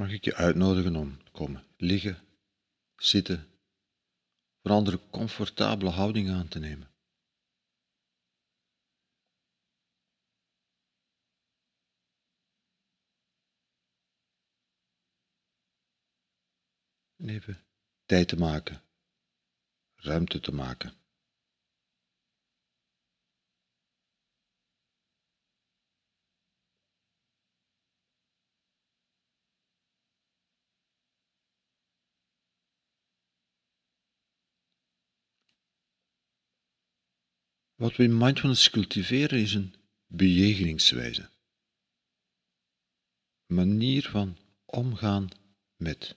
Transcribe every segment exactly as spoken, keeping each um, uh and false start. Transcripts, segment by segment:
mag ik je uitnodigen om te komen liggen, zitten, of een andere comfortabele houding aan te nemen. En even tijd te maken, ruimte te maken. Wat we in mindfulness cultiveren is een bejegeningswijze. Een manier van omgaan met.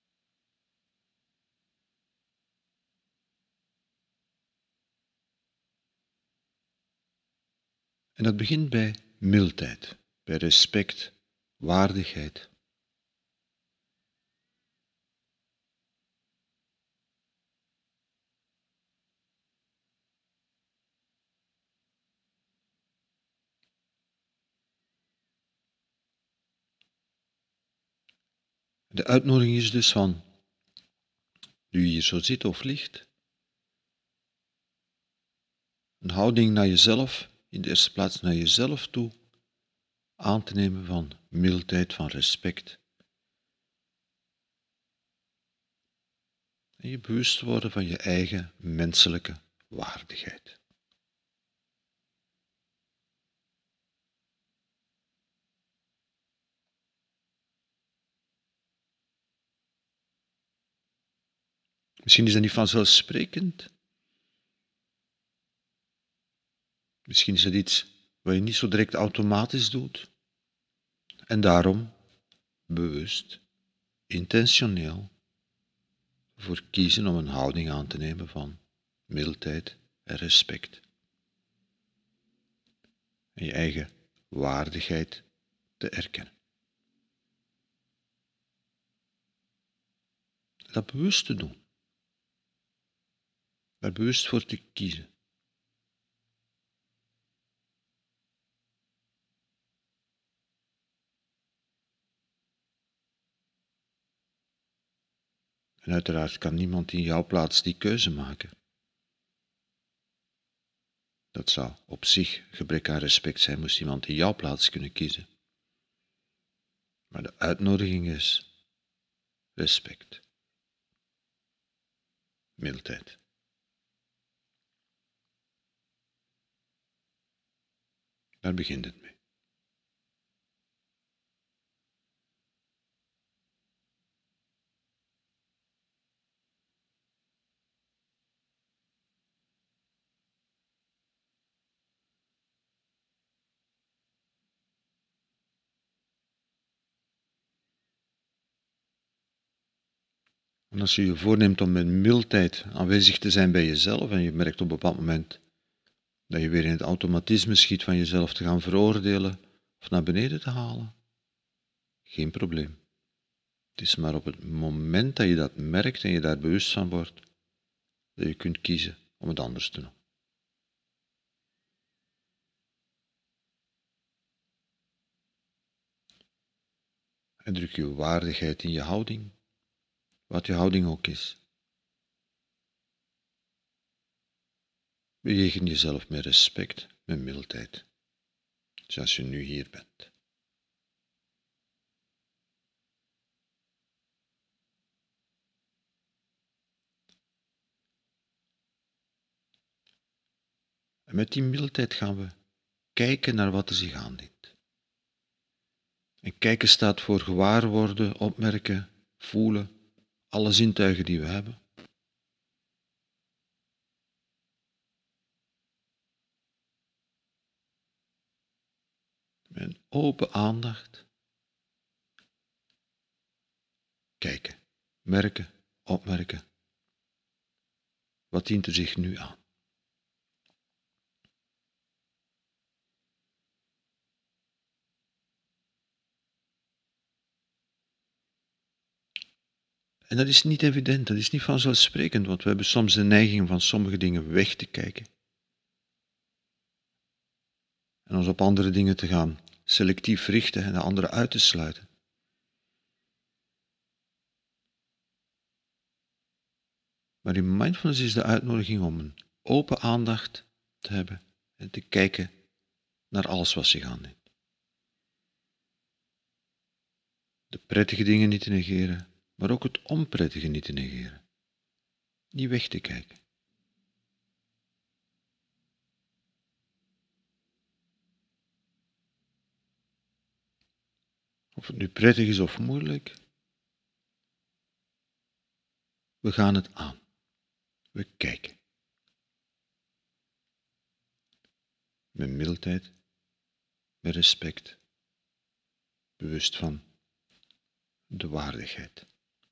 En dat begint bij mildheid, bij respect, waardigheid. De uitnodiging is dus van, nu je hier zo zit of ligt, een houding naar jezelf, in de eerste plaats naar jezelf toe, aan te nemen van mildheid, van respect. En je bewust worden van je eigen menselijke waardigheid. Misschien is dat niet vanzelfsprekend. Misschien is het iets wat je niet zo direct automatisch doet. En daarom bewust, intentioneel, voor kiezen om een houding aan te nemen van mildheid en respect. En je eigen waardigheid te erkennen. Dat bewust te doen. Daar bewust voor te kiezen. En uiteraard kan niemand in jouw plaats die keuze maken. Dat zou op zich gebrek aan respect zijn, moest iemand in jouw plaats kunnen kiezen. Maar de uitnodiging is respect, mildheid. Daar begint het mee. En als je je voorneemt om met mildheid aanwezig te zijn bij jezelf en je merkt op een bepaald moment dat je weer in het automatisme schiet van jezelf te gaan veroordelen of naar beneden te halen, geen probleem. Het is maar op het moment dat je dat merkt en je daar bewust van wordt, dat je kunt kiezen om het anders te doen. En druk je waardigheid in je houding, wat je houding ook is. Bejegen jezelf met respect, met mildheid, zoals je nu hier bent. En met die mildheid gaan we kijken naar wat er zich aandient. En kijken staat voor gewaar worden, opmerken, voelen, alle zintuigen die we hebben. Met een open aandacht. Kijken, merken, opmerken. Wat dient er zich nu aan? En dat is niet evident, dat is niet vanzelfsprekend, want we hebben soms de neiging van sommige dingen weg te kijken. En ons op andere dingen te gaan selectief richten en de andere uit te sluiten. Maar in mindfulness is de uitnodiging om een open aandacht te hebben en te kijken naar alles wat zich aandient. De prettige dingen niet te negeren, maar ook het onprettige niet te negeren. Niet weg te kijken. Of het nu prettig is of moeilijk, we gaan het aan. We kijken. Met mildheid, met respect, bewust van de waardigheid.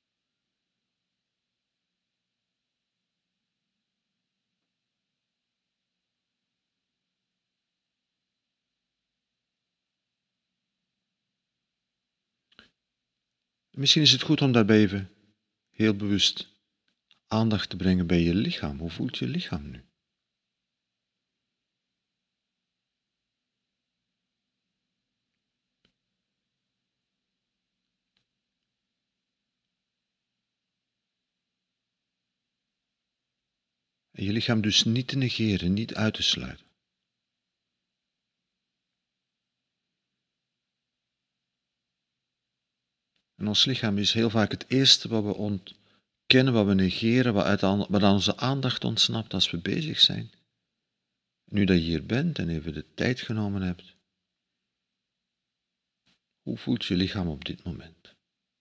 Misschien is het goed om daarbij even heel bewust aandacht te brengen bij je lichaam. Hoe voelt je lichaam nu? En je lichaam dus niet te negeren, niet uit te sluiten. En ons lichaam is heel vaak het eerste wat we ontkennen, wat we negeren, wat, uit aan, wat aan onze aandacht ontsnapt als we bezig zijn. Nu dat je hier bent en even de tijd genomen hebt, hoe voelt je lichaam op dit moment?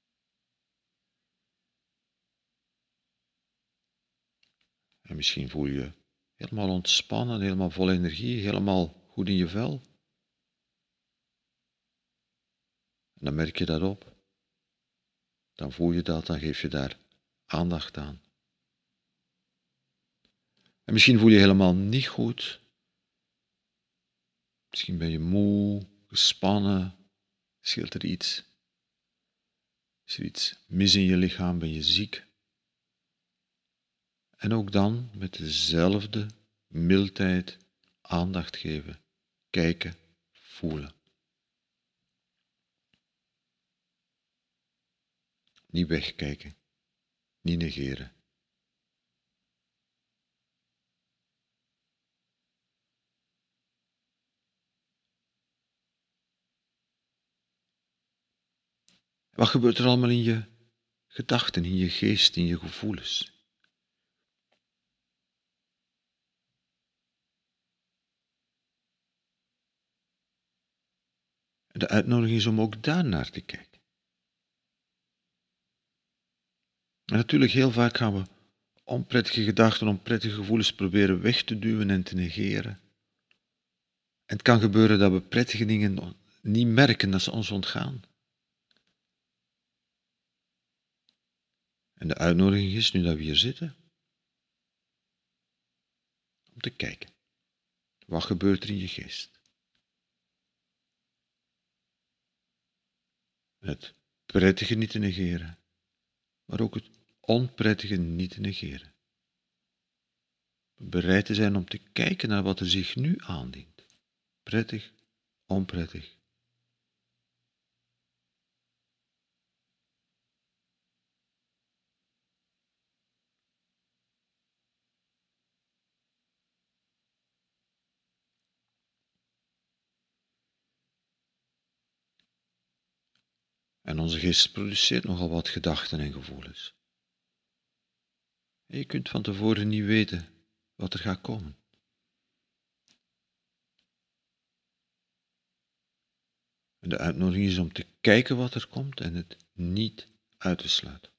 En misschien voel je je helemaal ontspannen, helemaal vol energie, helemaal goed in je vel. En dan merk je dat op. Dan voel je dat, dan geef je daar aandacht aan. En misschien voel je je helemaal niet goed. Misschien ben je moe, gespannen. Scheelt er iets? Is er iets mis in je lichaam? Ben je ziek? En ook dan met dezelfde mildheid aandacht geven, kijken, voelen. Niet wegkijken, niet negeren. Wat gebeurt er allemaal in je gedachten, in je geest, in je gevoelens? En de uitnodiging is om ook daar naar te kijken. En natuurlijk, heel vaak gaan we onprettige gedachten, onprettige gevoelens proberen weg te duwen en te negeren. En het kan gebeuren dat we prettige dingen niet merken, dat ze ons ontgaan. En de uitnodiging is, nu dat we hier zitten, om te kijken. Wat gebeurt er in je geest? Het prettige niet te negeren, maar ook het onprettige niet te negeren. Bereid te zijn om te kijken naar wat er zich nu aandient. Prettig, onprettig. En onze geest produceert nogal wat gedachten en gevoelens. En je kunt van tevoren niet weten wat er gaat komen. En de uitnodiging is om te kijken wat er komt en het niet uit te sluiten.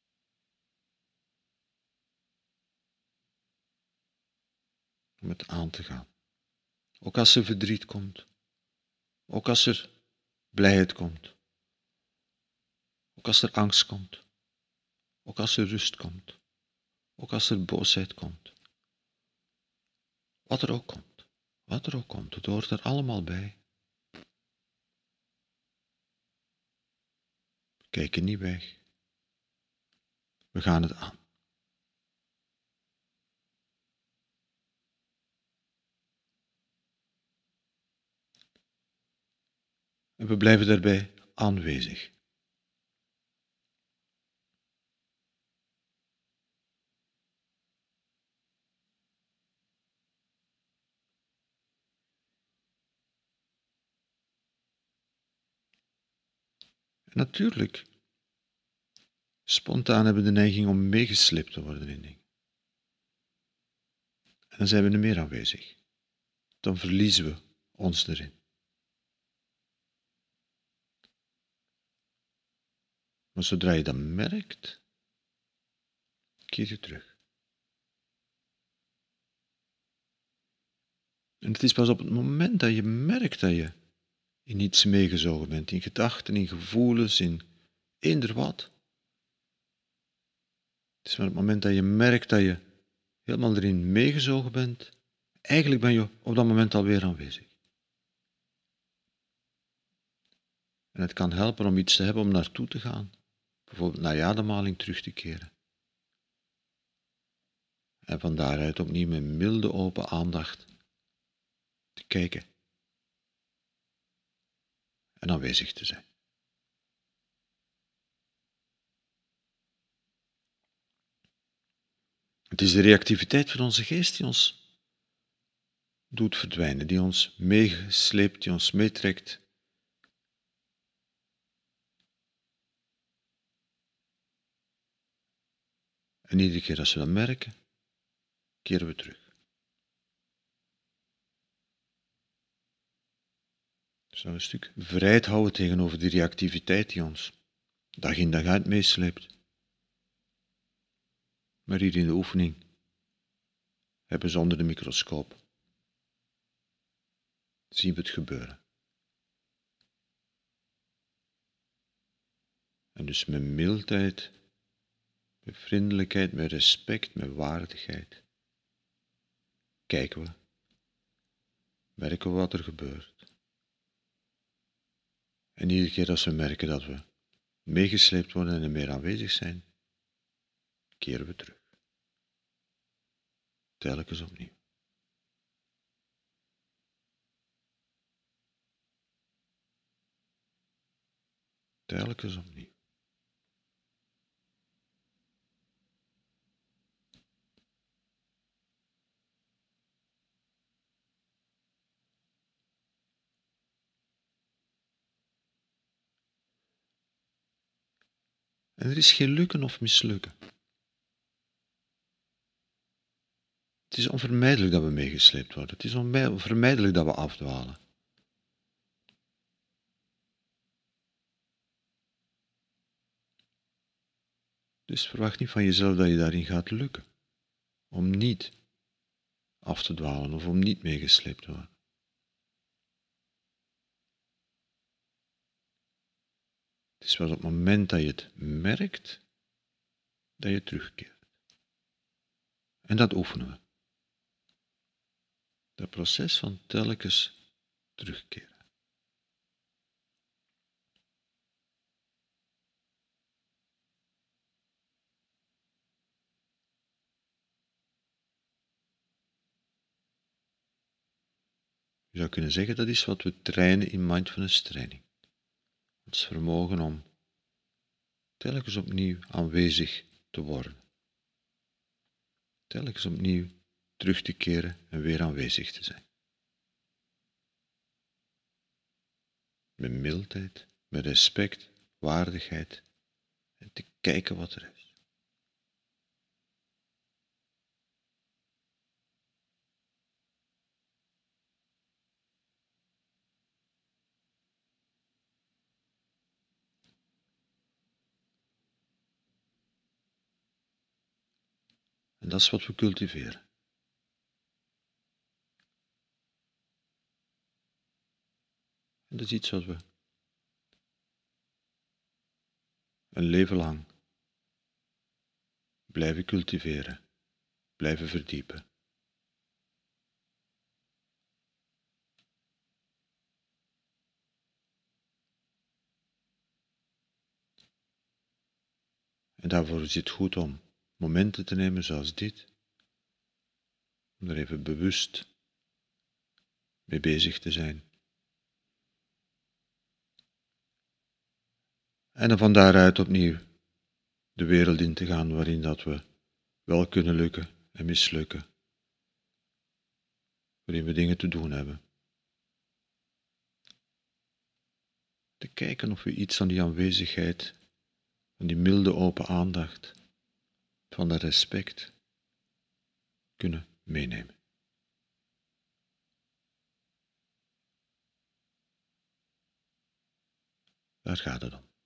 Om het aan te gaan. Ook als er verdriet komt. Ook als er blijheid komt. Ook als er angst komt. Ook als er rust komt. Ook als er boosheid komt. Wat er ook komt. Wat er ook komt. Het hoort er allemaal bij. We kijken niet weg. We gaan het aan. En we blijven daarbij aanwezig. En natuurlijk, spontaan hebben we de neiging om meegesleept te worden in dingen. En dan zijn we er meer aanwezig. Dan verliezen we ons erin. Maar zodra je dat merkt, keer je terug. En het is pas op het moment dat je merkt dat je in iets meegezogen bent, in gedachten, in gevoelens, in eender wat. Het is maar op het moment dat je merkt dat je helemaal erin meegezogen bent, eigenlijk ben je op dat moment alweer aanwezig. En het kan helpen om iets te hebben om naartoe te gaan, bijvoorbeeld naar je ademhaling terug te keren. En van daaruit opnieuw met milde open aandacht te kijken en aanwezig te zijn. Het is de reactiviteit van onze geest die ons doet verdwijnen, die ons meesleept, die ons meetrekt. En iedere keer als we dat merken, keren we terug. Dus dan een stuk vrijheid houden tegenover die reactiviteit die ons dag in dag uit meesleept. Maar hier in de oefening hebben ze onder de microscoop. Zien we het gebeuren. En dus met mildheid, met vriendelijkheid, met respect, met waardigheid, kijken we, merken we wat er gebeurt. En iedere keer als we merken dat we meegesleept worden en er meer aanwezig zijn, keren we terug. Telkens opnieuw. Telkens opnieuw. En er is geen lukken of mislukken. Het is onvermijdelijk dat we meegesleept worden. Het is onvermijdelijk dat we afdwalen. Dus verwacht niet van jezelf dat je daarin gaat lukken. Om niet af te dwalen of om niet meegesleept te worden. Het is pas op het moment dat je het merkt, dat je terugkeert. En dat oefenen we. Dat proces van telkens terugkeren. Je zou kunnen zeggen dat is wat we trainen in mindfulness training. Het vermogen om telkens opnieuw aanwezig te worden. Telkens opnieuw terug te keren en weer aanwezig te zijn. Met mildheid, met respect, waardigheid en te kijken wat er is. En dat is wat we cultiveren. En dat is iets wat we een leven lang blijven cultiveren, blijven verdiepen. En daarvoor is het goed om momenten te nemen zoals dit, om er even bewust mee bezig te zijn. En dan van daaruit opnieuw de wereld in te gaan waarin dat we wel kunnen lukken en mislukken. Waarin we dingen te doen hebben. Te kijken of we iets van die aanwezigheid, van die milde open aandacht, van dat respect kunnen meenemen. Daar gaat het om.